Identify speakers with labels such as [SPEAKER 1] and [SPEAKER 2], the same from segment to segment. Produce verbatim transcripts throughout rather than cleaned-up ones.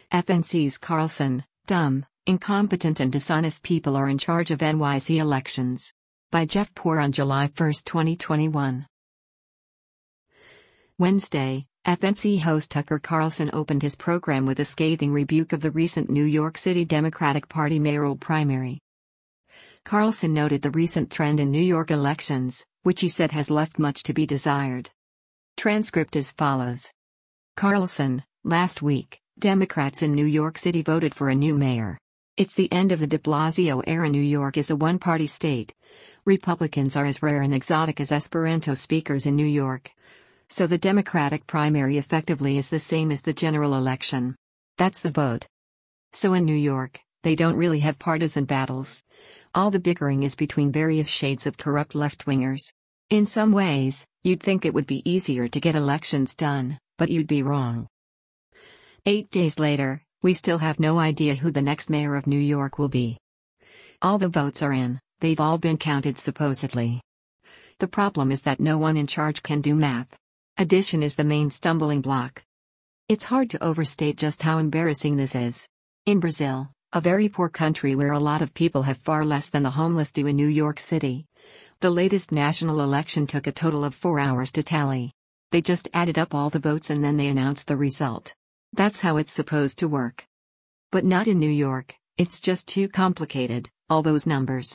[SPEAKER 1] F N C's Carlson, dumb, incompetent and dishonest people are in charge of N Y C elections. By Jeff Poor on July first, twenty twenty-one. Wednesday, F N C host Tucker Carlson opened his program with a scathing rebuke of the recent New York City Democratic Party mayoral primary. Carlson noted the recent trend in New York elections, which he said has left much to be desired. Transcript as follows. Carlson, last week, Democrats in New York City voted for a new mayor. It's the end of the de Blasio era. New York is a one-party state. Republicans are as rare and exotic as Esperanto speakers in New York. So the Democratic primary effectively is the same as the general election. That's the vote. So in New York, they don't really have partisan battles. All the bickering is between various shades of corrupt left-wingers. In some ways, you'd think it would be easier to get elections done, but you'd be wrong. Eight days later, we still have no idea who the next mayor of New York will be. All the votes are in, they've all been counted supposedly. The problem is that no one in charge can do math. Addition is the main stumbling block. It's hard to overstate just how embarrassing this is. In Brazil, a very poor country where a lot of people have far less than the homeless do in New York City, the latest national election took a total of four hours to tally. They just added up all the votes and then they announced the result. That's how it's supposed to work. But not in New York, it's just too complicated, all those numbers.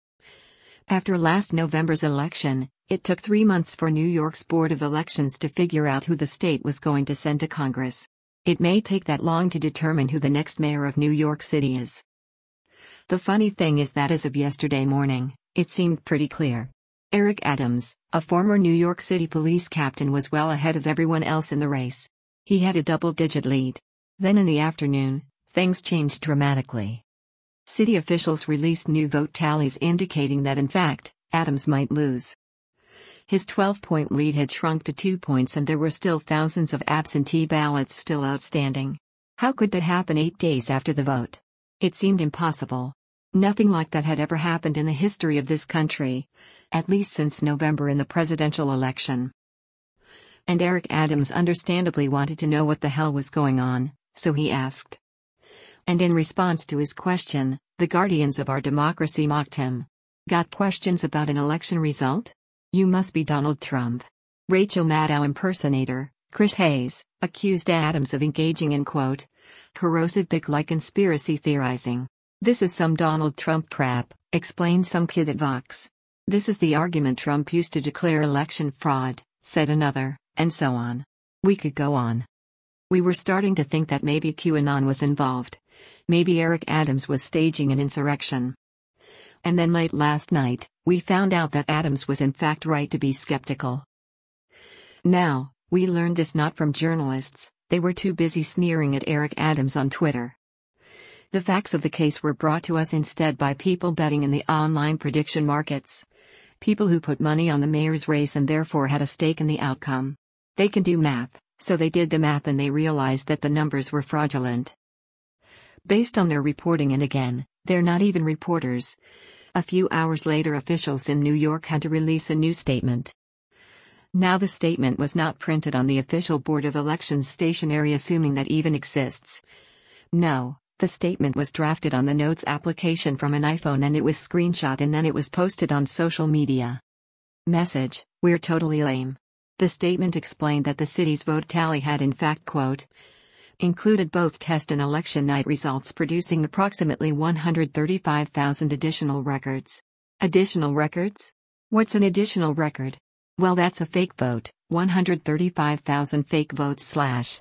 [SPEAKER 1] After last November's election, it took three months for New York's Board of Elections to figure out who the state was going to send to Congress. It may take that long to determine who the next mayor of New York City is. The funny thing is that as of yesterday morning, it seemed pretty clear. Eric Adams, a former New York City police captain, was well ahead of everyone else in the race. He had a double-digit lead. Then in the afternoon, things changed dramatically. City officials released new vote tallies indicating that in fact, Adams might lose. His twelve-point lead had shrunk to two points and there were still thousands of absentee ballots still outstanding. How could that happen eight days after the vote? It seemed impossible. Nothing like that had ever happened in the history of this country, at least since November in the presidential election. And Eric Adams understandably wanted to know what the hell was going on, so he asked. And in response to his question, the guardians of our democracy mocked him. Got questions about an election result? You must be Donald Trump. Rachel Maddow impersonator, Chris Hayes, accused Adams of engaging in quote, corrosive big-like conspiracy theorizing. This is some Donald Trump crap, explained some kid at Vox. This is the argument Trump used to declare election fraud, said another. And so on. We could go on. We were starting to think that maybe QAnon was involved. Maybe Eric Adams was staging an insurrection. And then late last night, we found out that Adams was in fact right to be skeptical. Now, we learned this not from journalists, they were too busy sneering at Eric Adams on Twitter. The facts of the case were brought to us instead by people betting in the online prediction markets. People who put money on the mayor's race and therefore had a stake in the outcome. They can do math, so they did the math and they realized that the numbers were fraudulent. Based on their reporting, and again, they're not even reporters. A few hours later, officials in New York had to release a new statement. Now the statement was not printed on the official Board of Elections stationery, assuming that even exists. No, the statement was drafted on the Notes application from an iPhone and it was screenshot and then it was posted on social media. Message: we're totally lame. The statement explained that the city's vote tally had in fact quote, included both test and election night results, producing approximately one hundred thirty-five thousand additional records. Additional records? What's an additional record? Well, that's a fake vote, one hundred thirty-five thousand fake votes slash.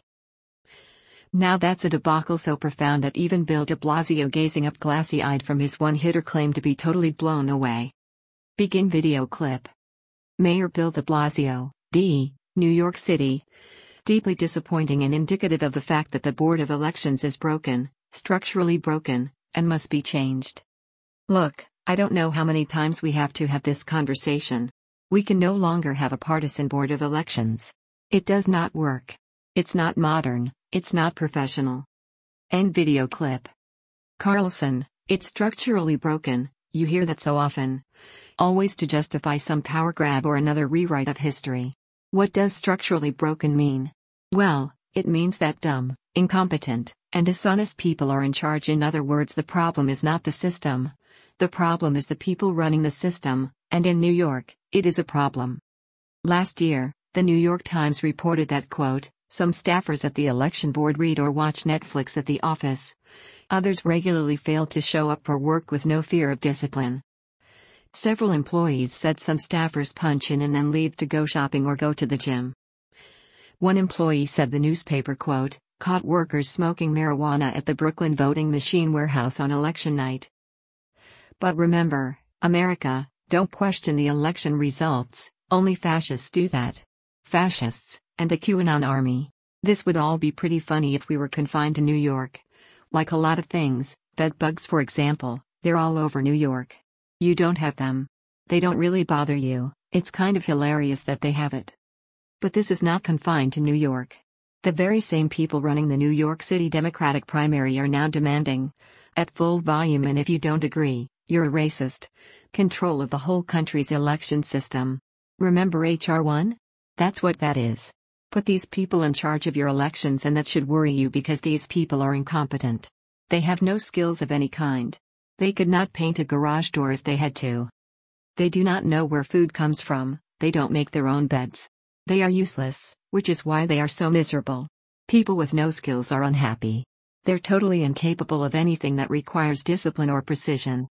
[SPEAKER 1] Now that's a debacle so profound that even Bill de Blasio, gazing up glassy-eyed from his one-hitter, claimed to be totally blown away. Begin video clip. Mayor Bill de Blasio, D, New York City. Deeply disappointing and indicative of the fact that the Board of Elections is broken, structurally broken, and must be changed. Look, I don't know how many times we have to have this conversation. We can no longer have a partisan Board of Elections. It does not work. It's not modern, it's not professional. End video clip. Carlson, it's structurally broken, you hear that so often. Always to justify some power grab or another rewrite of history. What does structurally broken mean? Well, it means that dumb, incompetent, And dishonest people are in charge. In other words, the problem is not the system. The problem is the people running the system, and in New York, it is a problem. Last year, the New York Times reported that, quote, some staffers at the election board read or watch Netflix at the office. Others regularly fail to show up for work with no fear of discipline. Several employees said some staffers punch in and then leave to go shopping or go to the gym. One employee said the newspaper, quote, caught workers smoking marijuana at the Brooklyn voting machine warehouse on election night. But remember, America, don't question the election results, only fascists do that. Fascists, and the QAnon army. This would all be pretty funny if we were confined to New York. Like a lot of things, bed bugs for example, they're all over New York. You don't have them. They don't really bother you, it's kind of hilarious that they have it. But this is not confined to New York. The very same people running the New York City Democratic primary are now demanding, at full volume, and if you don't agree, you're a racist, control of the whole country's election system. Remember H R one? That's what that is. Put these people in charge of your elections, and that should worry you because these people are incompetent. They have no skills of any kind. They could not paint a garage door if they had to. They do not know where food comes from, they don't make their own beds. They are useless, which is why they are so miserable. People with no skills are unhappy. They're totally incapable of anything that requires discipline or precision.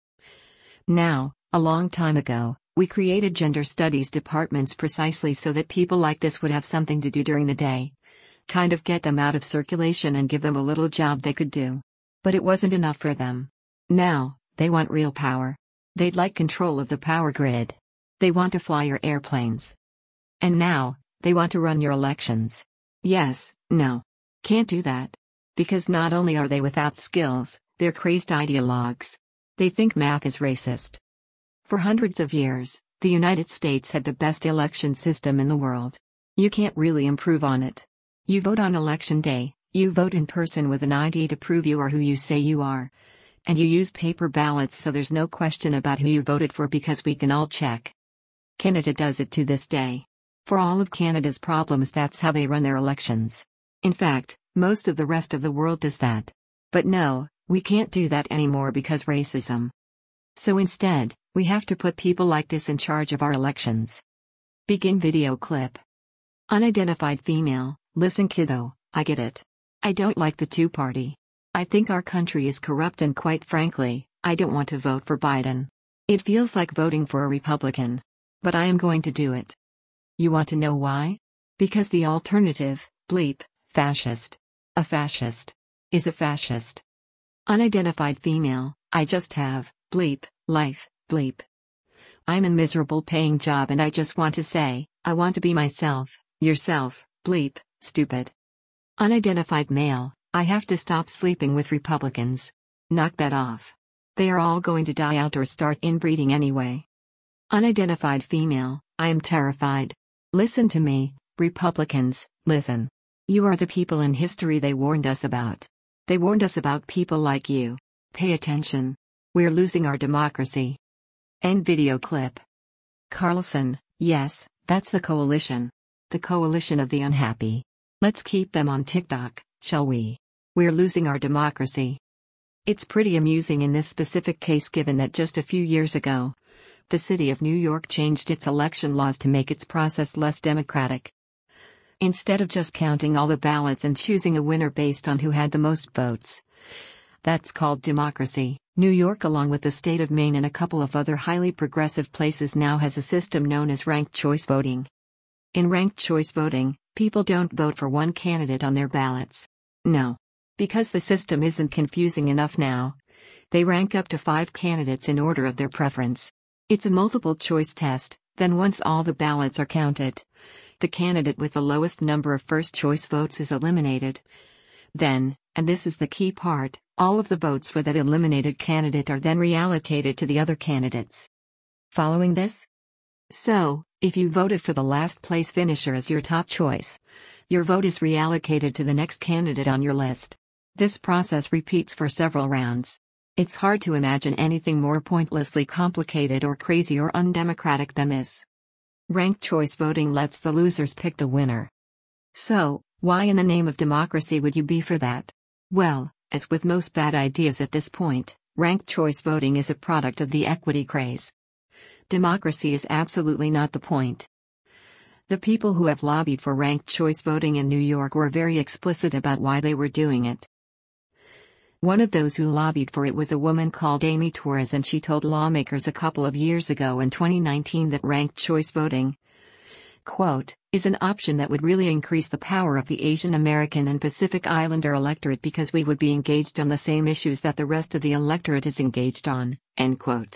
[SPEAKER 1] Now, a long time ago, we created gender studies departments precisely so that people like this would have something to do during the day. Kind of get them out of circulation and give them a little job they could do. But it wasn't enough for them. Now, they want real power. They'd like control of the power grid. They want to fly your airplanes. And now, they want to run your elections. Yes, no. Can't do that. Because not only are they without skills, they're crazed ideologues. They think math is racist. For hundreds of years, the United States had the best election system in the world. You can't really improve on it. You vote on election day, you vote in person with an I D to prove you are who you say you are. And you use paper ballots, so there's no question about who you voted for because we can all check. Canada does it to this day. For all of Canada's problems, that's how they run their elections. In fact, most of the rest of the world does that. But no, we can't do that anymore because racism. So instead, we have to put people like this in charge of our elections. Begin video clip. Unidentified female, listen kiddo, I get it. I don't like the two-party. I think our country is corrupt, and quite frankly, I don't want to vote for Biden. It feels like voting for a Republican. But I am going to do it. You want to know why? Because the alternative, bleep, fascist. A fascist. Is a fascist. Unidentified female, I just have, bleep, life, bleep. I'm in a miserable paying job and I just want to say, I want to be myself, yourself, bleep, stupid. Unidentified male, I have to stop sleeping with Republicans. Knock that off. They are all going to die out or start inbreeding anyway. Unidentified female, I am terrified. Listen to me, Republicans, listen. You are the people in history they warned us about. They warned us about people like you. Pay attention. We're losing our democracy. End video clip. Carlson, yes, that's the coalition. The coalition of the unhappy. Let's keep them on TikTok, shall we? We're losing our democracy. It's pretty amusing in this specific case, given that just a few years ago, the city of New York changed its election laws to make its process less democratic. Instead of just counting all the ballots and choosing a winner based on who had the most votes. That's called democracy. New York, along with the state of Maine and a couple of other highly progressive places, now has a system known as ranked choice voting. In ranked choice voting, people don't vote for one candidate on their ballots. No. Because the system isn't confusing enough now. They rank up to five candidates in order of their preference. It's a multiple choice test, then once all the ballots are counted, the candidate with the lowest number of first choice votes is eliminated. Then, and this is the key part, all of the votes for that eliminated candidate are then reallocated to the other candidates. Following this? So, if you voted for the last place finisher as your top choice, your vote is reallocated to the next candidate on your list. This process repeats for several rounds. It's hard to imagine anything more pointlessly complicated or crazy or undemocratic than this. Ranked choice voting lets the losers pick the winner. So, why in the name of democracy would you be for that? Well, as with most bad ideas at this point, ranked choice voting is a product of the equity craze. Democracy is absolutely not the point. The people who have lobbied for ranked choice voting in New York were very explicit about why they were doing it. One of those who lobbied for it was a woman called Amy Torres, and she told lawmakers a couple of years ago in twenty nineteen that ranked choice voting, quote, is an option that would really increase the power of the Asian American and Pacific Islander electorate because we would be engaged on the same issues that the rest of the electorate is engaged on, end quote.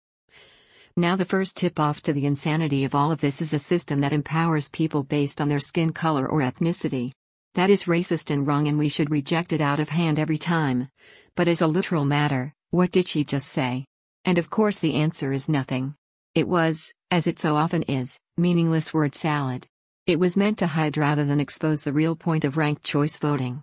[SPEAKER 1] Now the first tip-off to the insanity of all of this is a system that empowers people based on their skin color or ethnicity. That is racist and wrong, and we should reject it out of hand every time. But as a literal matter, what did she just say? And of course the answer is nothing. It was, as it so often is, meaningless word salad. It was meant to hide rather than expose the real point of ranked choice voting.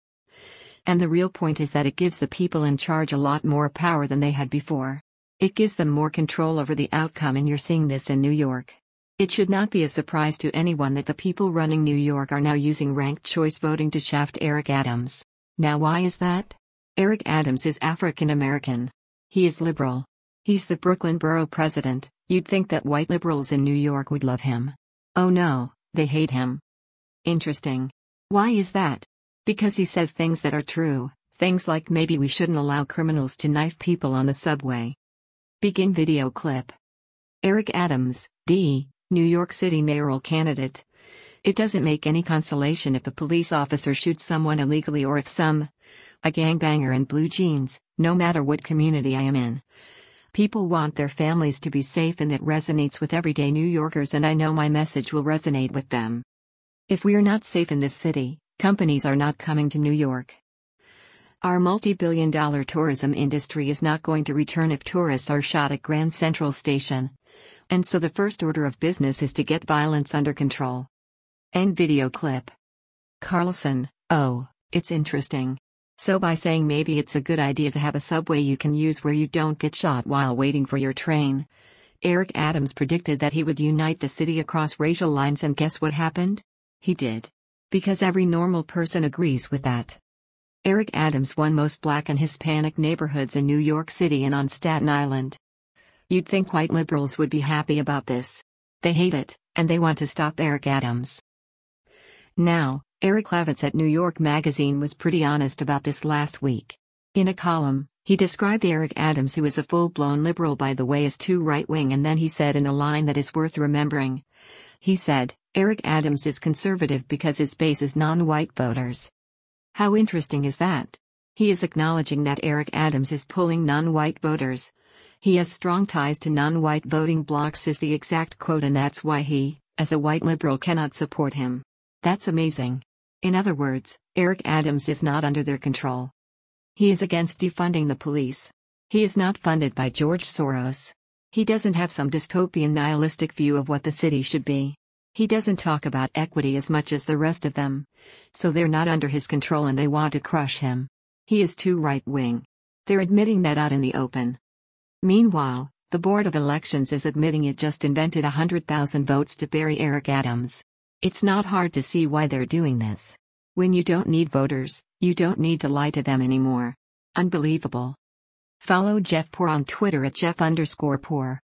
[SPEAKER 1] And the real point is that it gives the people in charge a lot more power than they had before. It gives them more control over the outcome, and you're seeing this in New York. It should not be a surprise to anyone that the people running New York are now using ranked choice voting to shaft Eric Adams. Now why is that? Eric Adams is African American. He is liberal. He's the Brooklyn borough president. You'd think that white liberals in New York would love him. Oh no, they hate him. Interesting. Why is that? Because he says things that are true, things like maybe we shouldn't allow criminals to knife people on the subway. Begin video clip. Eric Adams, D, New York City mayoral candidate. It doesn't make any consolation if a police officer shoots someone illegally or if some, a gangbanger in blue jeans, no matter what community I am in. People want their families to be safe, and that resonates with everyday New Yorkers, and I know my message will resonate with them. If we are not safe in this city, companies are not coming to New York. Our multi-billion dollar tourism industry is not going to return if tourists are shot at Grand Central Station. And so the first order of business is to get violence under control. End video clip. Carlson, oh, it's interesting. So by saying maybe it's a good idea to have a subway you can use where you don't get shot while waiting for your train, Eric Adams predicted that he would unite the city across racial lines, and guess what happened? He did. Because every normal person agrees with that. Eric Adams won most Black and Hispanic neighborhoods in New York City and on Staten Island. You'd think white liberals would be happy about this. They hate it, and they want to stop Eric Adams. Now, Eric Levitz at New York Magazine was pretty honest about this last week. In a column, he described Eric Adams, who is a full-blown liberal by the way, as too right-wing, and then he said in a line that is worth remembering. He said, Eric Adams is conservative because his base is non-white voters. How interesting is that? He is acknowledging that Eric Adams is pulling non-white voters. He has strong ties to non-white voting blocs is the exact quote, and that's why he, as a white liberal, cannot support him. That's amazing. In other words, Eric Adams is not under their control. He is against defunding the police. He is not funded by George Soros. He doesn't have some dystopian nihilistic view of what the city should be. He doesn't talk about equity as much as the rest of them. So they're not under his control, and they want to crush him. He is too right-wing. They're admitting that out in the open. Meanwhile, the Board of Elections is admitting it just invented one hundred thousand votes to bury Eric Adams. It's not hard to see why they're doing this. When you don't need voters, you don't need to lie to them anymore. Unbelievable. Follow Jeff Poor on Twitter at Jeff underscore Poor.